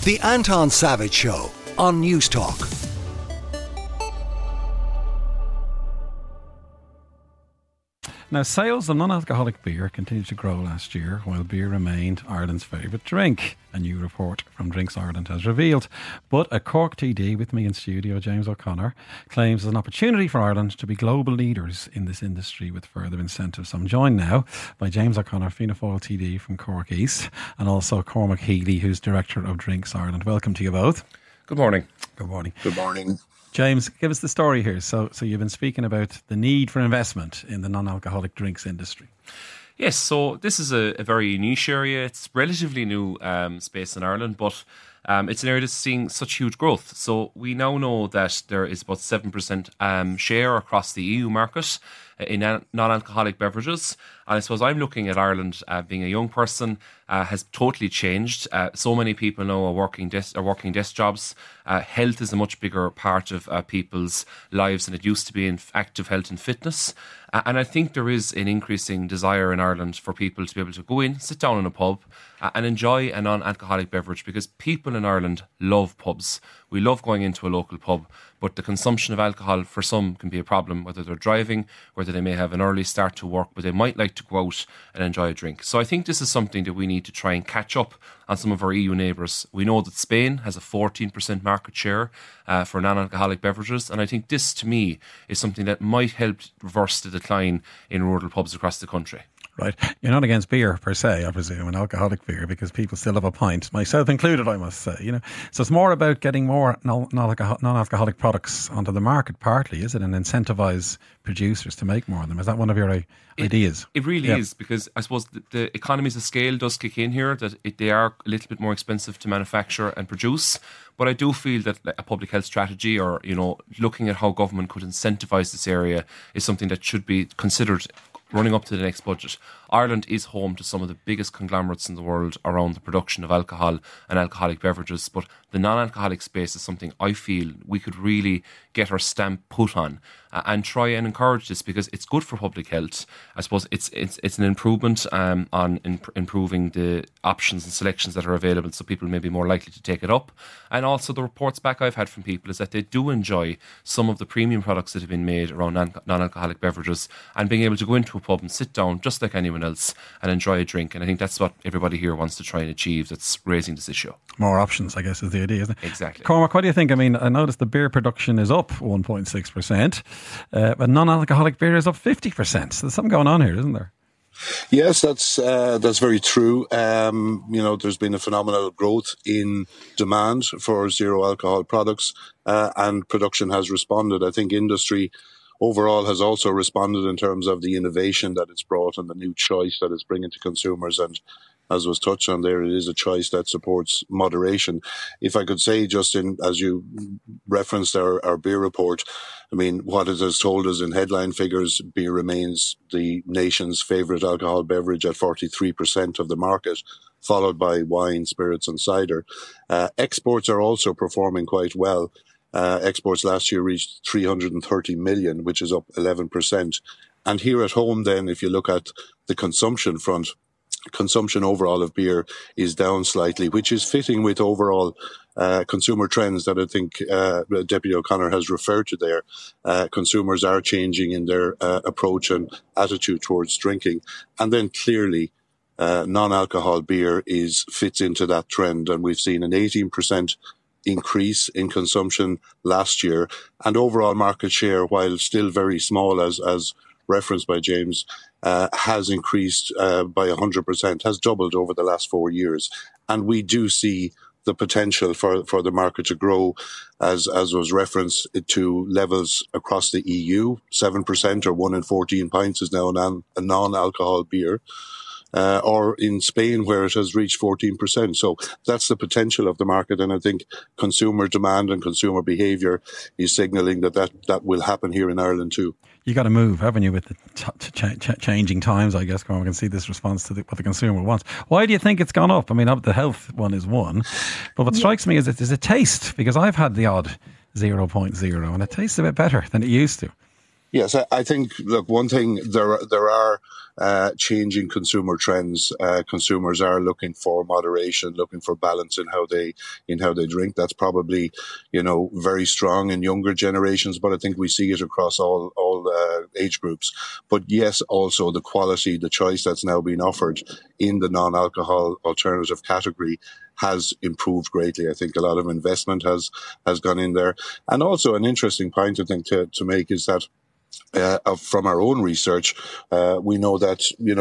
The Anton Savage Show on News Talk. Now, sales of non-alcoholic beer continued to grow last year, while beer remained Ireland's favourite drink, a new report from Drinks Ireland has revealed. But a Cork TD with me in studio, James O'Connor, claims there's an opportunity for Ireland to be global leaders in this industry with further incentives. I'm joined now by James O'Connor, Fianna Fáil TD from Cork East, and also Cormac Healy, who's Director of Drinks Ireland. Welcome to you both. Good morning. Good morning. Good morning. James, give us the story here. So you've been speaking about the need for investment in the non-alcoholic drinks industry. Yes, so this is a very niche area. It's relatively new space in Ireland, but it's an area that's seeing such huge growth. So we now know that there is about 7% share across the EU market in non-alcoholic beverages. And I suppose I'm looking at Ireland being a young person has totally changed. So many people now are working desk jobs. Health is a much bigger part of people's lives than it used to be in active health and fitness. And I think there is an increasing desire in Ireland for people to be able to go in, sit down in a pub and enjoy a non-alcoholic beverage, because people in Ireland love pubs. We love going into a local pub, but the consumption of alcohol for some can be a problem, whether they're driving, whether they may have an early start to work, but they might like to go out and enjoy a drink. So I think this is something that we need to try and catch up on some of our EU neighbours. We know that Spain has a 14% market share for non-alcoholic beverages, and I think this, to me, is something that might help reverse the decline in rural pubs across the country. Right. You're not against beer per se, I presume, and alcoholic beer, because people still have a pint, myself included, I must say. So it's more about getting more non-alcoholic products onto the market, partly, is it, and incentivise producers to make more of them? Is that one of your ideas? It really is, because I suppose the economies of scale does kick in here, that they are a little bit more expensive to manufacture and produce. But I do feel that a public health strategy, or looking at how government could incentivise this area, is something that should be considered running up to the next budget. Ireland is home to some of the biggest conglomerates in the world around the production of alcohol and alcoholic beverages, but the non-alcoholic space is something I feel we could really get our stamp put on and try and encourage this, because it's good for public health. I suppose it's an improvement on improving the options and selections that are available, so people may be more likely to take it up. And also the reports back I've had from people is that they do enjoy some of the premium products that have been made around non-alcoholic beverages, and being able to go into a pub and sit down just like anyone else and enjoy a drink. And I think that's what everybody here wants to try and achieve, that's raising this issue. More options, I guess, is the idea, isn't it? Exactly. Cormac, what do you think? I mean, I noticed the beer production is up 1.6%, but non-alcoholic beer is up 50%. So there's something going on here, isn't there? Yes, that's very true. There's been a phenomenal growth in demand for zero alcohol products, and production has responded. I think industry overall has also responded in terms of the innovation that it's brought and the new choice that it's bringing to consumers. And as was touched on there, it is a choice that supports moderation. If I could say, Justin, as you referenced our beer report, I mean, what it has told us in headline figures, beer remains the nation's favourite alcohol beverage at 43% of the market, followed by wine, spirits and cider. Exports are also performing quite well. Exports last year reached 330 million, which is up 11%. And here at home then, if you look at the consumption front, consumption overall of beer is down slightly, which is fitting with overall consumer trends that I think Deputy O'Connor has referred to there. Consumers are changing in their approach and attitude towards drinking. And then clearly, non-alcohol beer fits into that trend. And we've seen an 18% increase in consumption last year. And overall market share, while still very small, as referenced by James, has increased by 100%, has doubled over the last 4 years. And we do see the potential for the market to grow, as was referenced, to levels across the EU. 7% or 1 in 14 pints is now a non-alcohol beer. Or in Spain, where it has reached 14%. So that's the potential of the market. And I think consumer demand and consumer behaviour is signalling that will happen here in Ireland too. You got to move, haven't you, with the changing times, I guess. We can see this response to what the consumer wants. Why do you think it's gone up? I mean, the health one is one. But what strikes me is that there's a taste, because I've had the odd 0.0 and it tastes a bit better than it used to. Yes, I think, look, one thing, there are changing consumer trends. Consumers are looking for moderation, looking for balance in how they drink. That's probably, very strong in younger generations, but I think we see it across all age groups. But yes, also the quality, the choice that's now being offered in the non-alcohol alternative category has improved greatly. I think a lot of investment has gone in there. And also an interesting point I think to make is that from our own research, we know that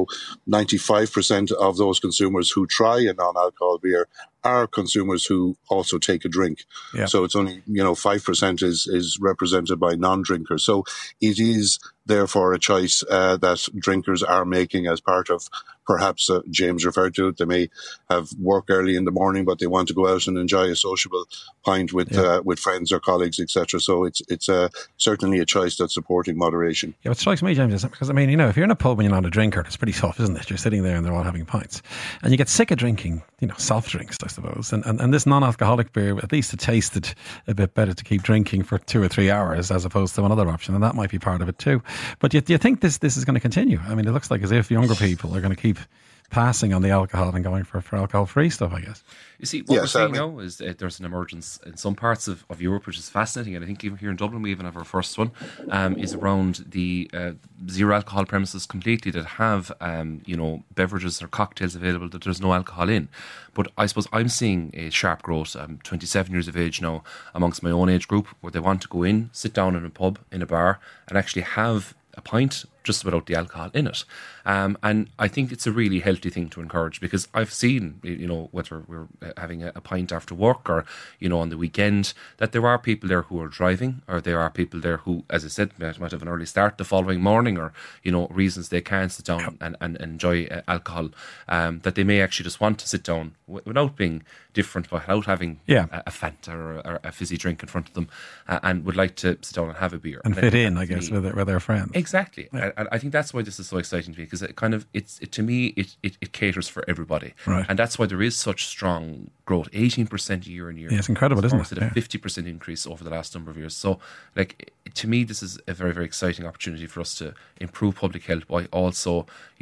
95% of those consumers who try a non-alcohol beer are consumers who also take a drink. Yeah. So it's only 5% is represented by non-drinkers. So it is therefore a choice that drinkers are making as part of, perhaps James referred to it. They may have work early in the morning, but they want to go out and enjoy a sociable pint with friends or colleagues, etc. So it's certainly a choice that's supporting moderation. Yeah, what strikes me, James, is because if you're in a pub and you're not a drinker, it's pretty tough, isn't it? You're sitting there and they're all having pints, and you get sick of drinking, soft drinks, I suppose. And this non-alcoholic beer, at least it tasted a bit better to keep drinking for 2 or 3 hours as opposed to another option, and that might be part of it too. But do you think this is going to continue? I mean, it looks like as if younger people are going to keep passing on the alcohol and going for alcohol-free stuff, I guess. You see, what we're seeing now is there's an emergence in some parts of Europe, which is fascinating. And I think even here in Dublin, we even have our first one, is around the zero alcohol premises completely that have, beverages or cocktails available that there's no alcohol in. But I suppose I'm seeing a sharp growth. I'm 27 years of age now amongst my own age group where they want to go in, sit down in a pub, in a bar, and actually have a pint just without the alcohol in it. And I think it's a really healthy thing to encourage, because I've seen, whether we're having a pint after work or, on the weekend, that there are people there who are driving, or there are people there who, as I said, might have an early start the following morning, or, reasons they can't sit down and enjoy alcohol, that they may actually just want to sit down without being different, but without having a Fanta or a fizzy drink in front of them, and would like to sit down and have a beer. And fit in, I guess, with their friends. Exactly. Yeah. And I think that's why this is so exciting to me, because it caters for everybody. Right. And that's why there is such strong growth, 18% year on year. Yeah, it's incredible, isn't it? A 50% increase over the last number of years. So, to me, this is a very, very exciting opportunity for us to improve public health by also,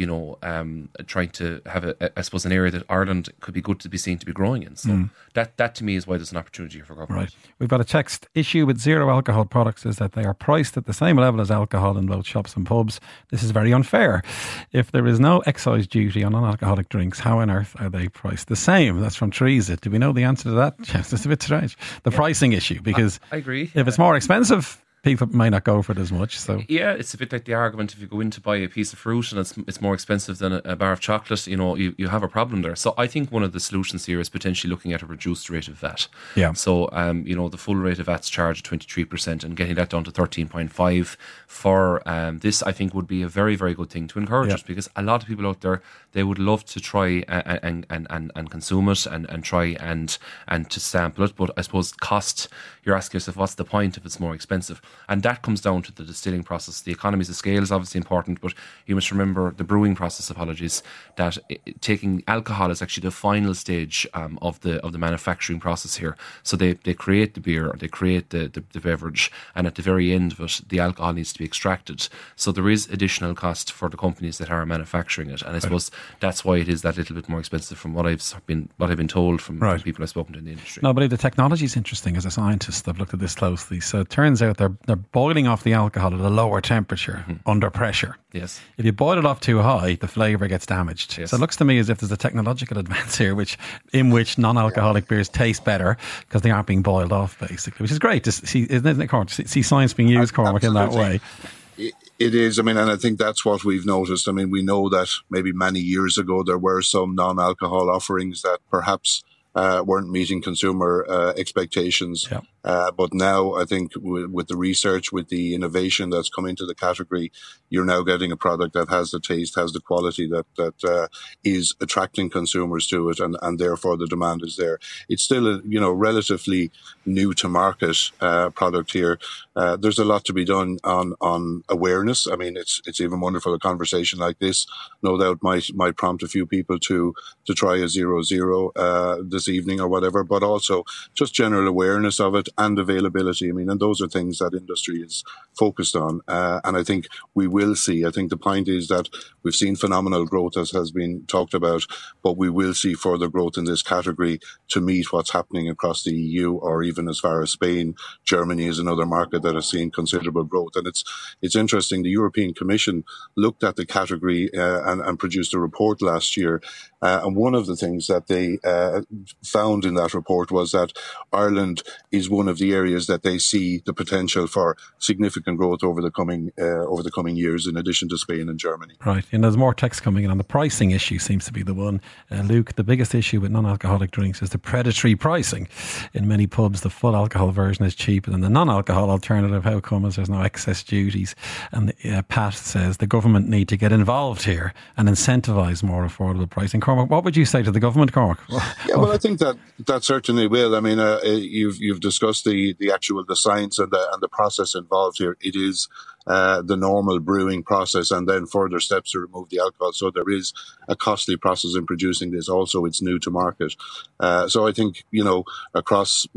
trying to have I suppose, an area that Ireland could be good to be seen to be growing in. So that to me is why there's an opportunity for government. Right. We've got a text. Issue with zero alcohol products is that they are priced at the same level as alcohol in both shops and pubs. This is very unfair. If there is no excise duty on non-alcoholic drinks, how on earth are they priced the same? That's from Teresa. Do we know the answer to that? Yes, it's a bit strange. The pricing issue, because I agree. If it's more expensive, people may not go for it as much. So yeah, it's a bit like the argument if you go in to buy a piece of fruit and it's more expensive than a bar of chocolate, you have a problem there. So I think one of the solutions here is potentially looking at a reduced rate of VAT. Yeah. So the full rate of VAT's charged 23%, and getting that down to 13.5 for this, I think, would be a very, very good thing to encourage us, because a lot of people out there, they would love to try and consume it and try and to sample it. But I suppose cost, you're asking yourself, what's the point if it's more expensive? And that comes down to the distilling process. The economies of scale is obviously important, but you must remember the brewing process, that taking alcohol is actually the final stage of the manufacturing process here. So they create the beer, or they create the beverage, and at the very end of it, the alcohol needs to be extracted. So there is additional cost for the companies that are manufacturing it. And I suppose that's why it is that little bit more expensive from what I've been told from people I've spoken to in the industry. No, I believe the technology is interesting. As a scientist, I've looked at this closely. So it turns out they're boiling off the alcohol at a lower temperature under pressure. Yes. If you boil it off too high, the flavour gets damaged. Yes. So it looks to me as if there's a technological advance here, in which non-alcoholic beers taste better because they aren't being boiled off, basically, which is great to see, isn't it, Cormac? See science being used, Cormac, in that way. It is. I mean, and I think that's what we've noticed. I mean, we know that maybe many years ago there were some non-alcohol offerings that perhaps weren't meeting consumer expectations. Yeah. But now I think with the research, with the innovation that's come into the category, you're now getting a product that has the taste, has the quality that is attracting consumers to it, and therefore the demand is there. It's still a relatively new to market product here. There's a lot to be done on awareness. I mean, it's even wonderful a conversation like this no doubt might prompt a few people to try a 0.0. This this evening or whatever, but also just general awareness of it and availability. I mean, and those are things that industry is focused on. And I think we will see. I think the point is that we've seen phenomenal growth, as has been talked about, but we will see further growth in this category to meet what's happening across the EU, or even as far as Spain. Germany is another market that has seen considerable growth. And it's interesting. The European Commission looked at the category and produced a report last year. And one of the things that they found in that report was that Ireland is one of the areas that they see the potential for significant growth over the coming years, in addition to Spain and Germany. Right, and there's more text coming in on the pricing issue. Seems to be the one. Luke, the biggest issue with non-alcoholic drinks is the predatory pricing. In many pubs, the full alcohol version is cheaper than the non-alcohol alternative. How come? As there's no excess duties? And Pat says the government need to get involved here and incentivise more affordable pricing. Cormac, what would you say to the government, Cormac? Yeah, well, I think that certainly will. I mean, you've discussed the science and the process involved here. It is the normal brewing process, and then further steps to remove the alcohol. So there is a costly process in producing this. Also, it's new to market. So I think, across,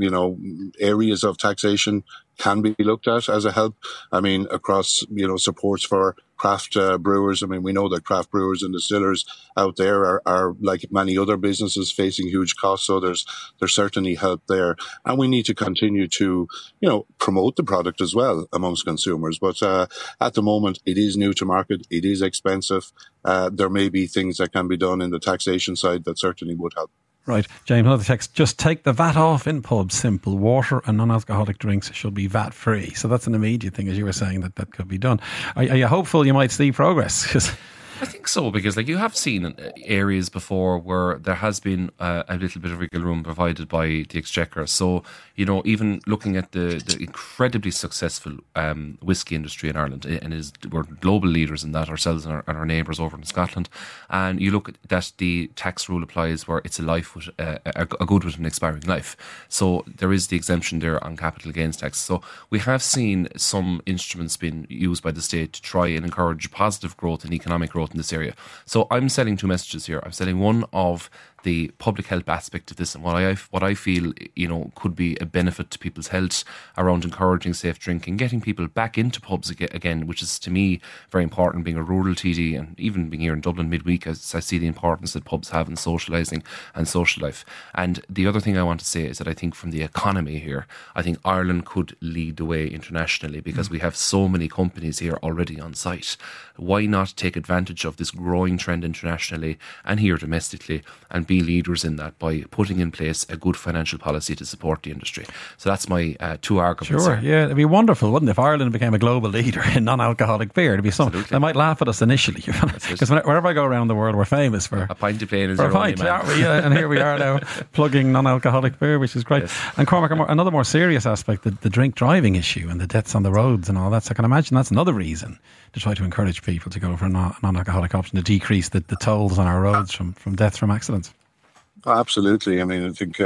areas of taxation can be looked at as a help. I mean, across, supports for craft brewers. I mean, we know that craft brewers and distillers out there are like many other businesses, facing huge costs. So there's certainly help there. And we need to continue to, promote the product as well amongst consumers. But at the moment, it is new to market. It is expensive. There may be things that can be done in the taxation side that certainly would help. Right, James, another text. Just take the VAT off in pubs. Simple. Water and non-alcoholic drinks should be VAT free. So that's an immediate thing, as you were saying, that could be done. Are you hopeful you might see progress? 'Cause I think so, because you have seen areas before where there has been a little bit of wiggle room provided by the Exchequer. So, even looking at the incredibly successful whisky industry in Ireland, and we're global leaders in that ourselves and our neighbours over in Scotland. And you look at that the tax rule applies where it's a life with a good with an expiring life. So there is the exemption there on capital gains tax. So we have seen some instruments being used by the state to try and encourage positive growth and economic growth in this area. So I'm selling two messages here. I'm selling one of the public health aspect of this, and what I feel could be a benefit to people's health around encouraging safe drinking, getting people back into pubs again, which is to me very important. Being a rural TD and even being here in Dublin midweek, I see the importance that pubs have in socialising and social life. And the other thing I want to say is that I think from the economy here, I think Ireland could lead the way internationally, because we have so many companies here already on site. Why not take advantage of this growing trend internationally and here domestically and be leaders in that by putting in place a good financial policy to support the industry? So that's my two arguments. Sure, yeah, it'd be wonderful, wouldn't it, if Ireland became a global leader in non-alcoholic beer? It'd be something. They might laugh at us initially, because wherever I go around the world, we're famous for a pint of plain is your only man. And here we are now plugging non-alcoholic beer, which is great. Yes. And Cormac, another more serious aspect, the drink driving issue and the deaths on the roads and all that. So I can imagine that's another reason to try to encourage people to go for a non-alcoholic option, to decrease the tolls on our roads from deaths from accidents. Absolutely. I mean, I think,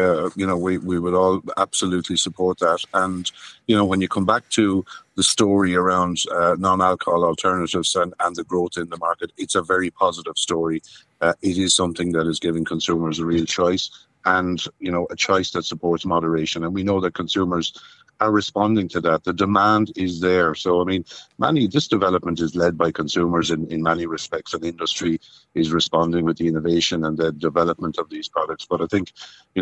we would all absolutely support that. And, when you come back to the story around non-alcohol alternatives and the growth in the market, it's a very positive story. It is something that is giving consumers a real choice, and, a choice that supports moderation. And we know that consumers are responding to that. The demand is there. So, I mean, this development is led by consumers in many respects, and industry is responding with the innovation and the development of these products. But I think,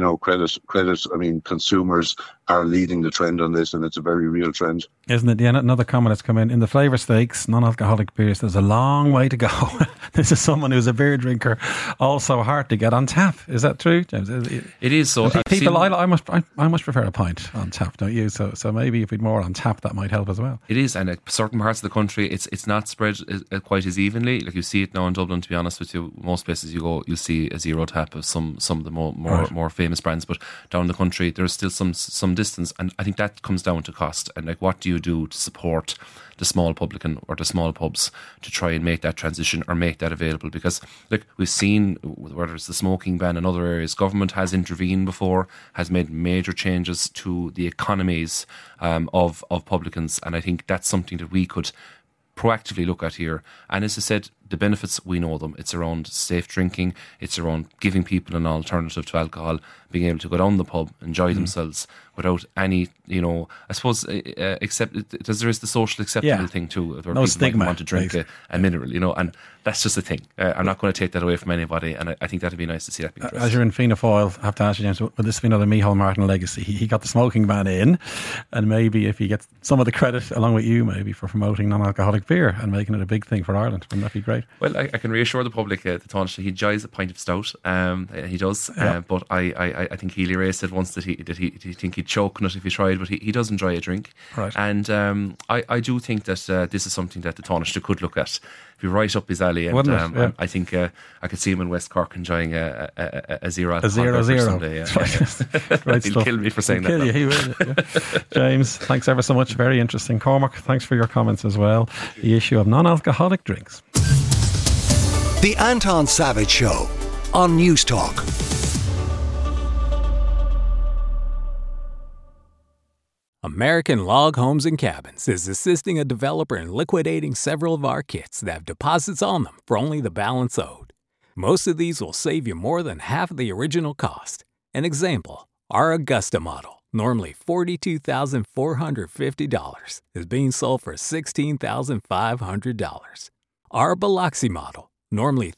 credit, I mean, consumers are leading the trend on this, and it's a very real trend. Isn't it? Yeah, another comment that's come in the flavour stakes, non-alcoholic beers, there's a long way to go. This is someone who's a beer drinker, also hard to get on tap. Is that true, James? It is. So I much prefer a pint on tap, don't you? So maybe if we'd more on tap, that might help as well. It is, and certain parts of the country, it's not spread quite as evenly. Like you see it now in Dublin, to be honest with you. Most places you go, you'll see a zero tap of some of the more famous brands. But down the country, there's still some distance, and I think that comes down to cost. And like, what do you do to support the small publican or the small pubs to try and make that transition or make that available? Because look, we've seen, whether it's the smoking ban in other areas, government has intervened before, has made major changes to the economies of publicans, and I think that's something that we could proactively look at here. And as I said, the benefits, we know them. It's around safe drinking. It's around giving people an alternative to alcohol, being able to go down the pub, enjoy themselves without any, I suppose, except there is the social acceptable thing too, where no people stigma, might want to drink a mineral, and that's just a thing. I'm not going to take that away from anybody, and I think that'd be nice to see that being addressed. As you're in Fianna Fáil, I have to ask you, James, will this be another Micheál Martin legacy? He got the smoking ban in, and maybe if he gets some of the credit, along with you, maybe for promoting non-alcoholic beer and making it a big thing for Ireland, wouldn't that be great? Well, I can reassure the public, the Taoiseach, he enjoys a pint of stout. He does, but I think Healy Rae said once that he think he'd choke on it if he tried, but he does enjoy a drink. Right. And I do think that this is something that the Taoiseach could look at. Be right up his alley, and I think I could see him in West Cork enjoying a 0 someday. Great He'll stuff. kill me for saying He'll that. kill you, he will. James, thanks ever so much. Very interesting. Cormac, thanks for your comments as well. The issue of non-alcoholic drinks. The Anton Savage Show on News Talk. American Log Homes and Cabins is assisting a developer in liquidating several of our kits that have deposits on them for only the balance owed. Most of these will save you more than half of the original cost. An example, our Augusta model, normally $42,450, is being sold for $16,500. Our Biloxi model, normally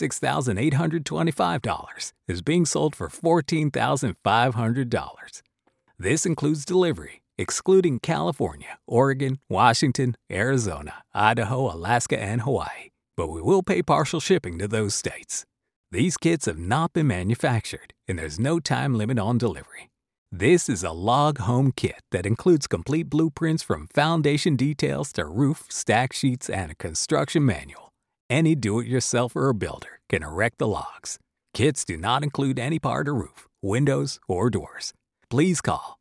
$36,825, is being sold for $14,500. This includes delivery, excluding California, Oregon, Washington, Arizona, Idaho, Alaska, and Hawaii. But we will pay partial shipping to those states. These kits have not been manufactured, and there's no time limit on delivery. This is a log home kit that includes complete blueprints from foundation details to roof, stack sheets, and a construction manual. Any do-it-yourselfer or builder can erect the logs. Kits do not include any part or roof, windows, or doors. Please call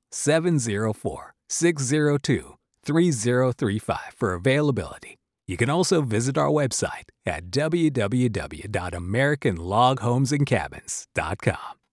704-602-3035 for availability. You can also visit our website at www.americanloghomesandcabins.com.